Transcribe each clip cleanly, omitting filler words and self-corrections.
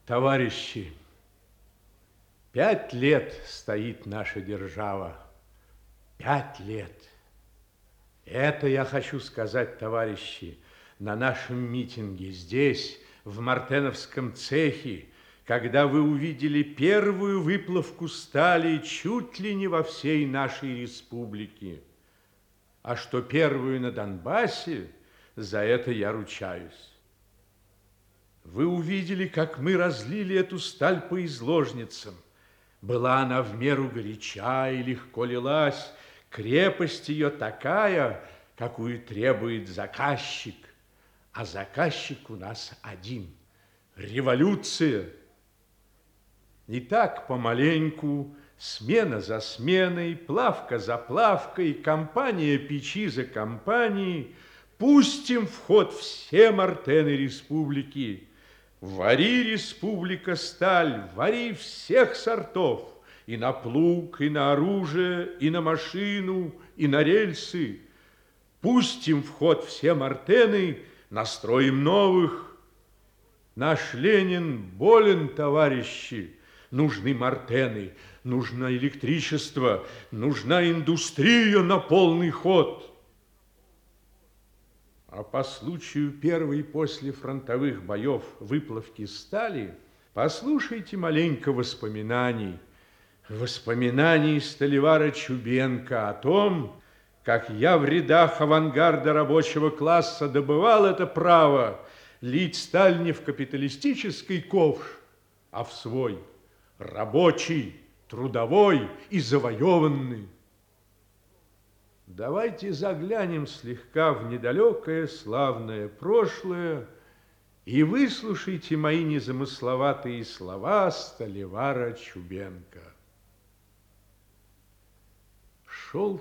Товарищи, 5 лет стоит наша держава. 5 лет. Это я хочу сказать, товарищи, на нашем митинге здесь, в Мартеновском цехе, когда вы увидели первую выплавку стали чуть ли не во всей нашей республике. А что первую на Донбассе, за это я ручаюсь. Вы увидели, как мы разлили эту сталь по изложницам. Была она в меру горяча и легко лилась. Крепость ее такая, какую требует заказчик. А заказчик у нас один – революция. И так помаленьку, смена за сменой, плавка за плавкой, компания печи за компанией, пустим в ход все мартены республики. Вари, республика, сталь, вари всех сортов, и на плуг, и на оружие, и на машину, и на рельсы. Пустим в ход все мартены, настроим новых. Наш Ленин болен, товарищи. Нужны мартены, нужно электричество, нужна индустрия на полный ход. А по случаю первой после фронтовых боев выплавки стали, послушайте маленько воспоминаний. Воспоминаний сталевара Чубенко о том, как я в рядах авангарда рабочего класса добывал это право лить сталь не в капиталистический ковш, а в свой рабочий, трудовой и завоеванный. Давайте заглянем слегка в недалекое славное прошлое и выслушайте мои незамысловатые слова сталевара Чубенко. Шел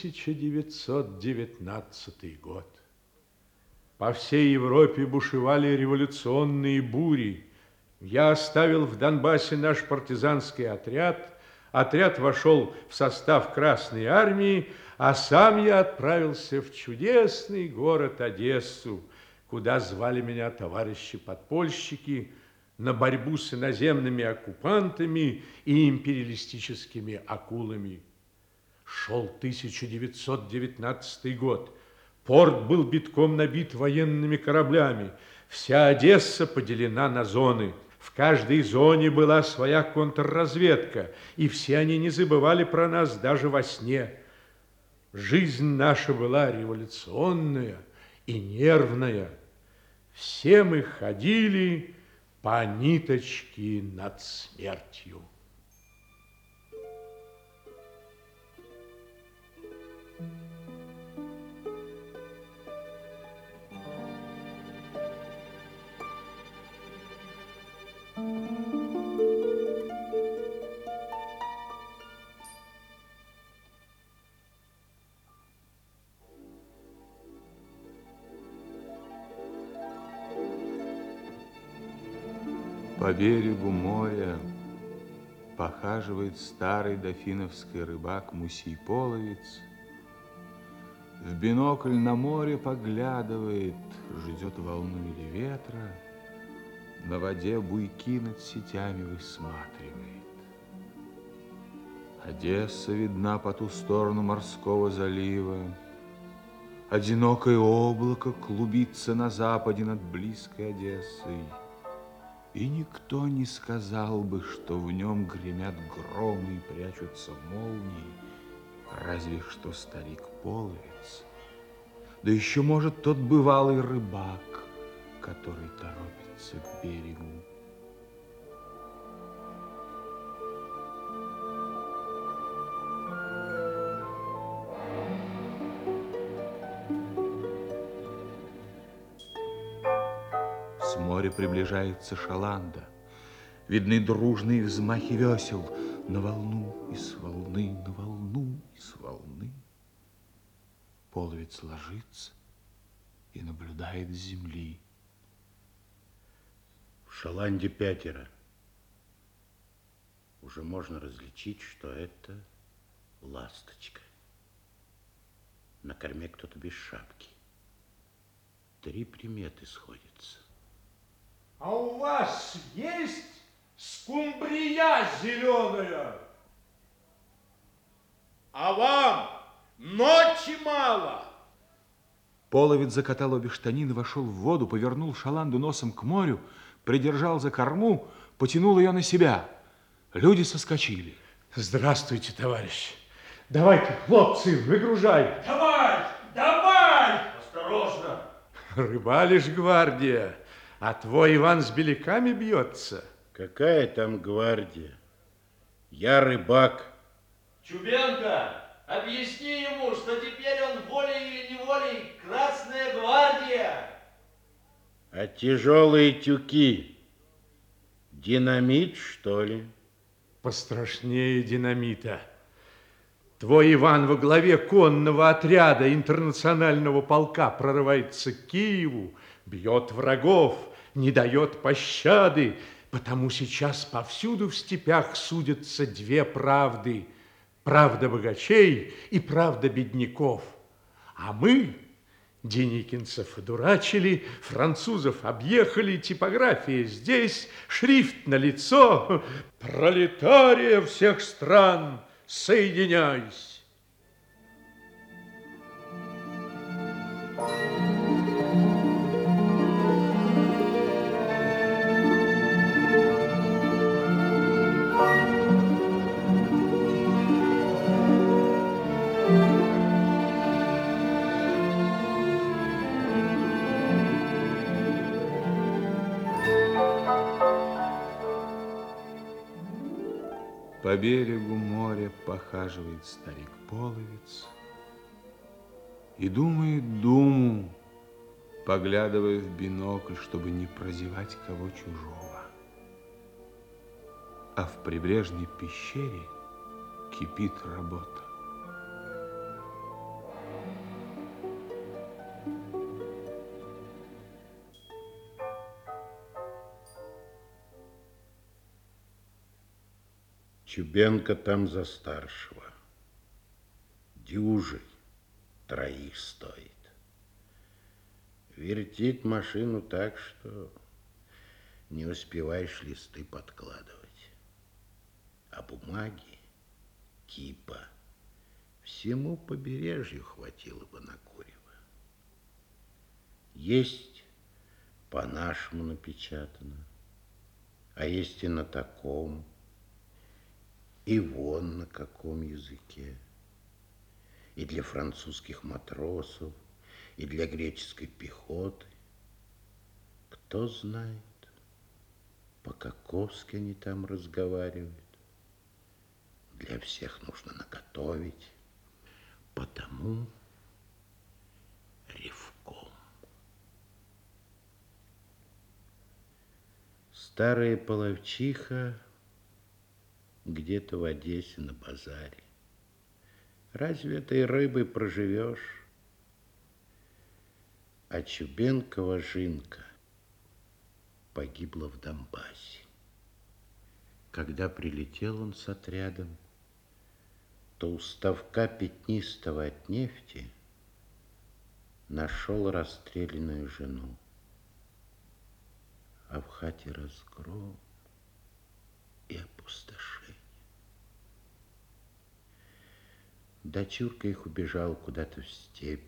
1919 год. По всей Европе бушевали революционные бури. Я оставил в Донбассе наш партизанский отряд. Отряд вошел в состав Красной армии, а сам я отправился в чудесный город Одессу, куда звали меня товарищи-подпольщики, на борьбу с иноземными оккупантами и империалистическими акулами. Шел 1919 год. Порт был битком набит военными кораблями. Вся Одесса поделена на зоны. В каждой зоне была своя контрразведка, и все они не забывали про нас даже во сне. Жизнь наша была революционная и нервная. Все мы ходили по ниточке над смертью. По берегу моря похаживает старый дофиновский рыбак Мусий Половец. В бинокль на море поглядывает, ждет волну или ветра, на воде буйки над сетями высматривает. Одесса видна по ту сторону морского залива. Одинокое облако клубится на западе над близкой Одессой. И никто не сказал бы, что в нем гремят громы и прячутся молнии, разве что старик Половец. Да еще, может, тот бывалый рыбак, который торопится к берегу. С моря приближается шаланда. Видны дружные взмахи весел на волну и с волны, на волну и с волны. Половец ложится и наблюдает с земли. В шаланде 5. Уже можно различить, что это ласточка. На корме кто-то без шапки. 3 приметы сходятся. А у вас есть скумбрия зеленая? А вам ночи мало. Половец закатал обе штанины, вошел в воду, повернул шаланду носом к морю, придержал за корму, потянул ее на себя. Люди соскочили. Здравствуйте, товарищ. Давайте, хлопцы, выгружай. Давай, давай! Осторожно. Рыба лишь гвардия, а твой Иван с беляками бьется. Какая там гвардия? Я рыбак. Чубенко, объясни ему, что теперь он волей или неволей Красная гвардия. А тяжелые тюки? Динамит, что ли? Пострашнее динамита. Твой Иван во главе конного отряда интернационального полка прорывается к Киеву, бьет врагов, не дает пощады, потому сейчас повсюду в степях судятся две правды: правда богачей и правда бедняков. А мы деникинцев одурачили, французов объехали, типография здесь, шрифт на лицо. Пролетария всех стран, соединяйся! По берегу моря похаживает старик-половец и думает думу, поглядывая в бинокль, чтобы не прозевать кого чужого. А в прибрежной пещере кипит работа. Чубенко там за старшего. Дюжий, троих стоит. Вертит машину так, что не успеваешь листы подкладывать. А бумаги, кипа, всему побережью хватило бы на курево. Есть по-нашему напечатано, а есть и на таком, и вон на каком языке. И для французских матросов, и для греческой пехоты. Кто знает, по-каковски они там разговаривают. Для всех нужно наготовить, потому ревком. Старая половчиха где-то в Одессе на базаре. Разве этой рыбой проживешь? А Чубенкова Жинка погибла в Донбассе. Когда прилетел он с отрядом, то у ставка пятнистого от нефти нашел расстрелянную жену. А в хате разгром и опустошение. Дочурка их убежала куда-то в степь,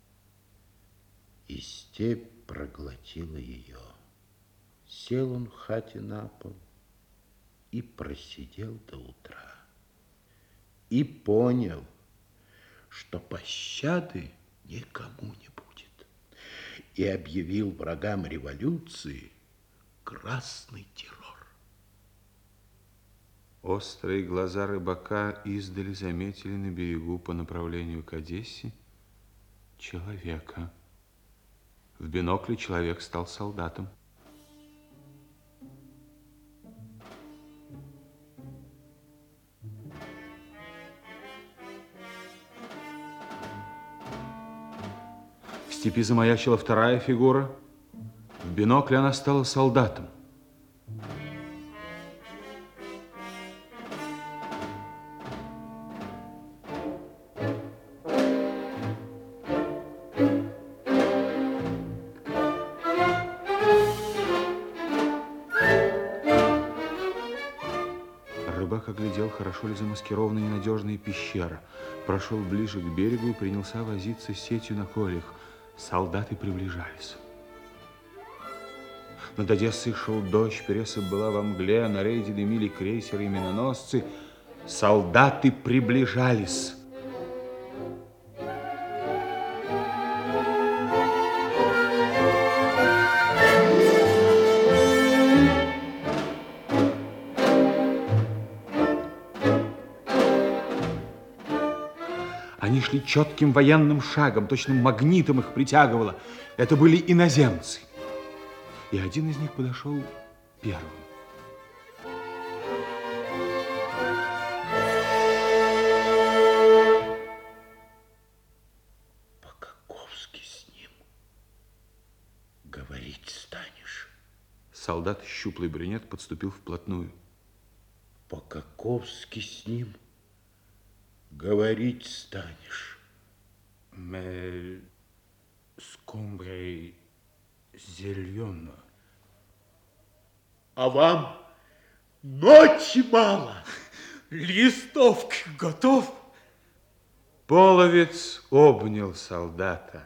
и степь проглотила ее. Сел он в хате на пол и просидел до утра. И понял, что пощады никому не будет. И объявил врагам революции красный террор. Острые глаза рыбака издали заметили на берегу по направлению к Одессе человека. В бинокле человек стал солдатом. В степи замаячила вторая фигура. В бинокле она стала солдатом. хорошо ли замаскирована ненадежная пещера. Прошел ближе к берегу и принялся возиться с сетью на кольях. Солдаты приближались. Над Одессой шел дождь, Пересып была во мгле, на рейде дымили крейсеры и миноносцы. Солдаты приближались. Они шли четким военным шагом, точно магнитом их притягивало. Это были иноземцы. И один из них подошел первым. По-каковски с ним говорить станешь? Солдат, щуплый брюнет, подступил вплотную. По-каковски с ним говорить станешь? Скумбрий зелено. А вам ночи мало. Листовка готов? Половец обнял солдата.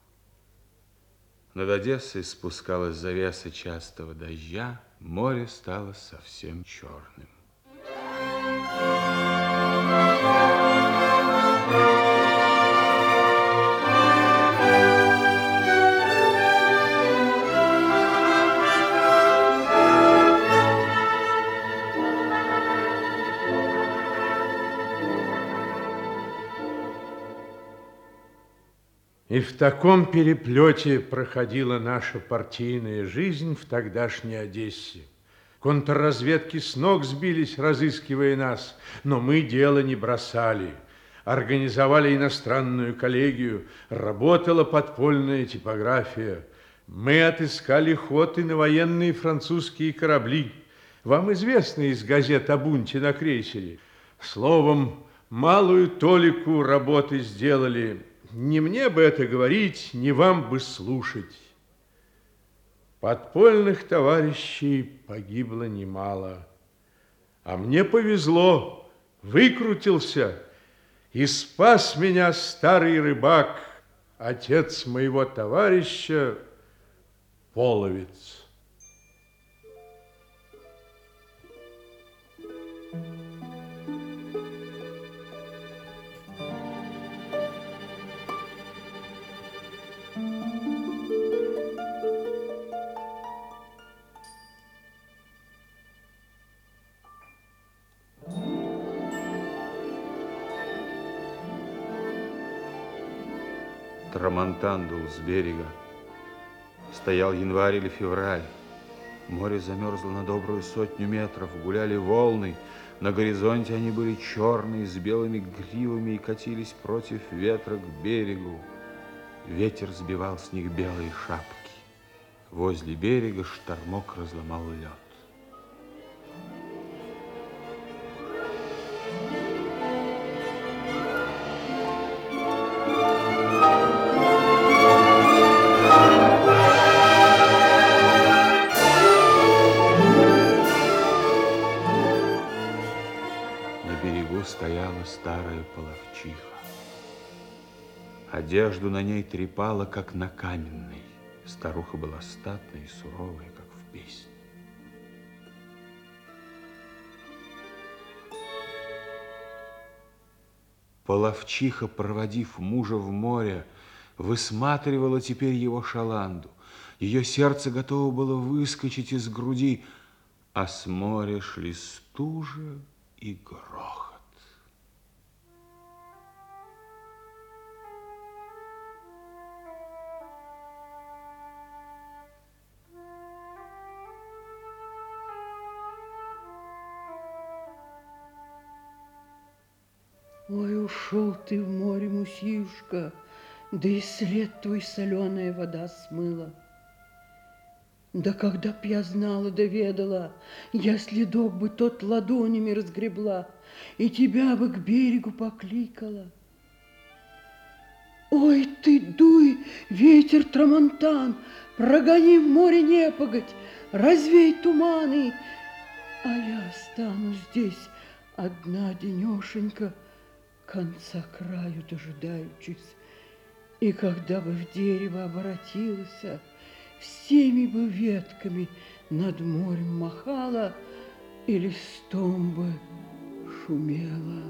Над Одессой спускалась завеса частого дождя, море стало совсем черным. И в таком переплете проходила наша партийная жизнь в тогдашней Одессе. Контрразведки с ног сбились, разыскивая нас, но мы дело не бросали. Организовали иностранную коллегию, работала подпольная типография. Мы отыскали ход и на военные французские корабли. Вам известно из газет о бунте на крейсере. Словом, малую толику работы сделали. Не мне бы это говорить, не вам бы слушать. Подпольных товарищей погибло немало. А мне повезло, выкрутился, и спас меня старый рыбак, отец моего товарища, Половец. Трамонтан дул с берега. Стоял январь или февраль. Море замерзло на добрую 100 метров. Гуляли волны. На горизонте они были черные, с белыми гривами и катились против ветра к берегу. Ветер сбивал с них белые шапки. Возле берега штормок разломал лед. Стояла старая половчиха. Одежду на ней трепала, как на каменной. Старуха была статная и суровая, как в песне. Половчиха, проводив мужа в море, высматривала теперь его шаланду. Ее сердце готово было выскочить из груди, а с моря шли стужа и грохот. Ой, ушел ты в море, Мусишка, да и след твой соленая вода смыла. Да когда б я знала да ведала, я следок бы тот ладонями разгребла и тебя бы к берегу покликала. Ой, ты дуй, ветер трамонтан, прогони в море непогодь, развей туманы, а я останусь здесь одна денешенька, конца краю дожидаючись, и когда бы в дерево оборотился, всеми бы ветками над морем махала и листом бы шумела.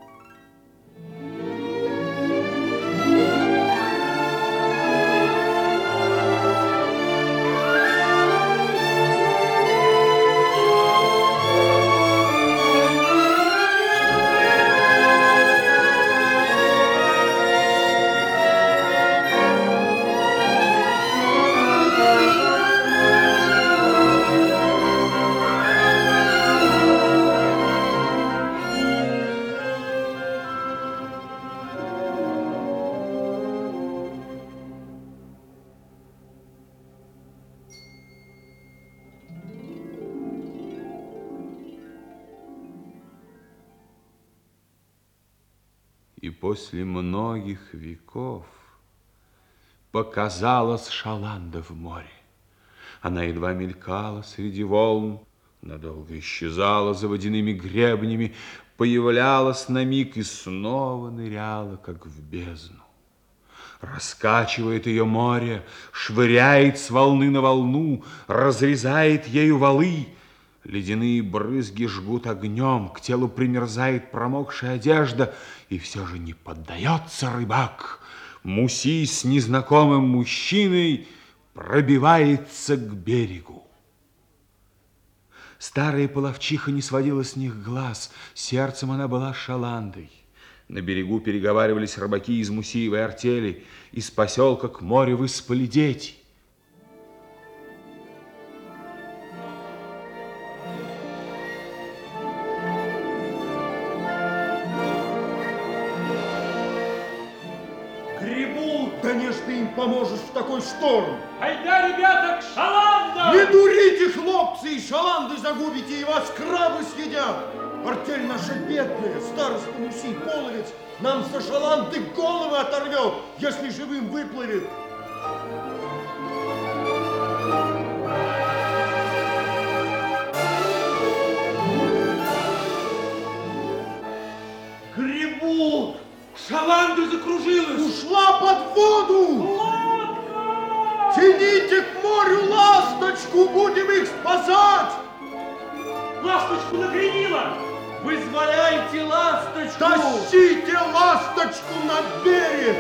И после многих веков показалась Шаланда в море. Она едва мелькала среди волн, надолго исчезала за водяными гребнями, появлялась на миг и снова ныряла, как в бездну. Раскачивает ее море, швыряет с волны на волну, разрезает ею валы. Ледяные брызги жгут огнем, к телу примерзает промокшая одежда, и все же не поддается рыбак. Муси с незнакомым мужчиной пробивается к берегу. Старая половчиха не сводила с них глаз, сердцем она была Шаландой. На берегу переговаривались рыбаки из Мусиевой артели, из поселка к морю выспали дети. Грибу, конечно, им поможешь в такой шторм. Айда, ребята, к шаландам! Не дурите, хлопцы, и шаланды загубите, и вас крабы съедят. Артель наша бедная, староста Мусий Половец нам со шаланды головы оторвет, если живым выплывет. Грибут! Шаланда закружилась! Ушла под воду! Лодка! Тяните к морю ласточку, будем их спасать! Ласточку накренила! Вызволяйте ласточку! Тащите ласточку на берег!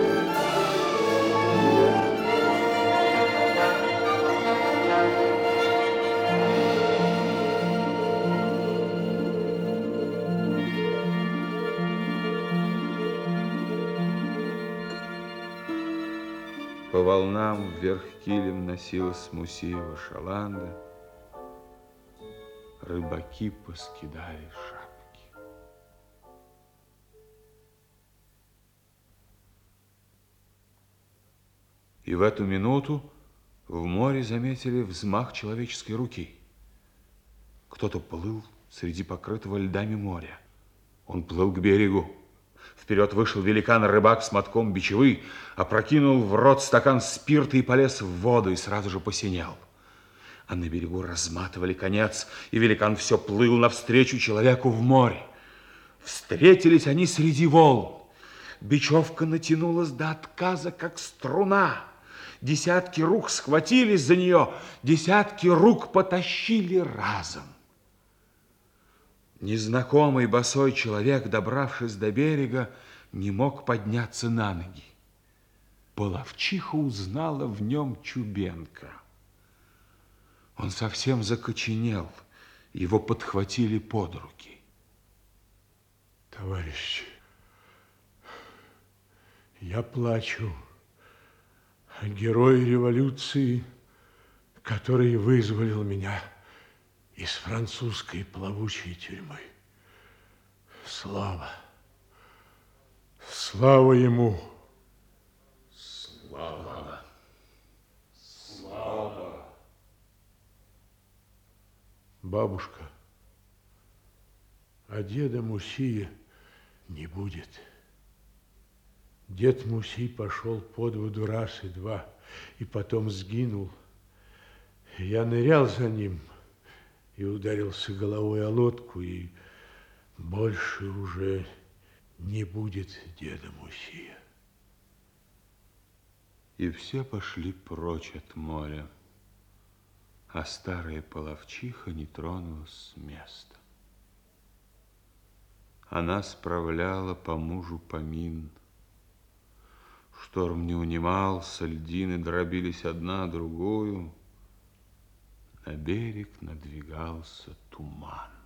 По волнам вверх килем носилась Мусиева Шаланда. Рыбаки поскидали шапки. И в эту минуту в море заметили взмах человеческой руки. Кто-то плыл среди покрытого льдами моря. Он плыл к берегу. Вперед вышел великан-рыбак с мотком бичевы, опрокинул в рот стакан спирта и полез в воду, и сразу же посинел. А на берегу разматывали конец, и великан все плыл навстречу человеку в море. Встретились они среди волн. Бечевка натянулась до отказа, как струна. Десятки рук схватились за нее, десятки рук потащили разом. Незнакомый босой человек, добравшись до берега, не мог подняться на ноги. Половчиха узнала в нем Чубенка. Он совсем закоченел, его подхватили под руки. Товарищи, я плачу о герое революции, который вызволил меня из французской плавучей тюрьмы. Слава! Слава ему! Слава! Бабушка, а деда Мусия не будет. Дед Мусий пошел под воду раз и два, и потом сгинул. Я нырял за ним и ударился головой о лодку, и Больше уже не будет деда Мусия. И все пошли прочь от моря, а старая половчиха не тронулась с места. Она справляла по мужу помин. Шторм не унимался, льдины дробились одна другую. На берег надвигался туман.